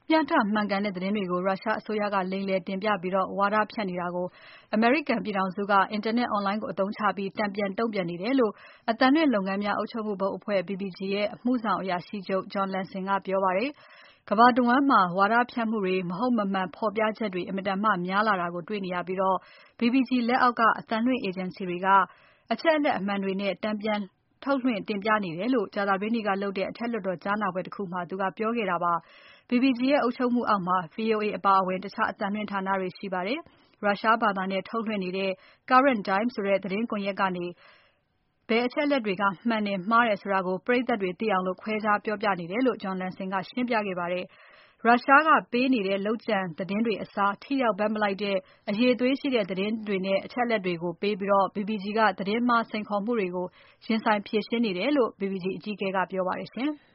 မျှတမှန်ကန်တဲ့သတင်းတွေကို ရုရှားအစိုးရက လိမ်လည်တင်ပြပြီး ဝါဒဖြန့်နေတာကို အမေရိကန်ပြည်ထောင်စုက အင်တာနက် Online ကိုအသုံးချပြီး တန်ပြန်တုံ့ပြန်နေတယ်လို့ အသံလွှင့်လုပ်ငန်းများ အုပ်ချုပ်မှုဘုတ်အဖွဲ့ BBG ရဲ့ အမှုဆောင်အရာရှိချုပ် John Lansing ကပြောပါတယ်။ ကမ္ဘာတဝန်းမှာ ဝါဒဖြန့်မှုတွေ မဟုတ်မမှန်ဖော်ပြချက်တွေ အင်မတန်မှ များလာတာကို တွေ့နေရပြီး BBG လက်အောက်က အသံလွှင့်အေဂျင်စီတွေက အချက်အလက်အမှန်တွေနဲ့ တန်ပြန်ထုတ်လွှင့်တင်ပြနေတယ်လို့ ကြာသပတေးနေ့ကလုပ်တဲ့ အထက်လွှတ်တော်ကြားနာပွဲတခုမှာ သူကပြောခဲ့တာပါ။ BBG ရဲ့အုပ်ချုပ်မှုအောက်မှာ VOA အပါအဝင် တခြားအသံလွှင့်ဌာနတွေရှိပါတယ်။ ရုရှားဘာသာနဲ့ ထုတ်လွှင့်နေတဲ့ Current Time ဆိုတဲ့သတင်းကွန်ယက်ကနေ ဘယ်အချက်အလက်တွေက မှန်တယ်၊ မှားတယ်ဆိုတာကို ပရိတ်သတ်တွေသိအောင် ခွဲခြားပြောပြနေတယ်လို့ John Lansing ကရှင်းပြခဲ့ပါတယ်။ ရုရှားကပေးနေတဲ့ လုပ်ကြံသတင်းတွေအစား ထိရောက်ဘက်မလိုက်တဲ့ အရည်အသွေးရှိတဲ့ သတင်းတွေနဲ့ အချက်အလက်တွေကိုပေးပြီး BBG ကသတင်းမှား စိန်ခေါ်မှုတွေကို ရင်ဆိုင်ဖြေရှင်းနေတယ်လို့ BBG အကြီးအကဲကပြောပါတယ်ရှင်။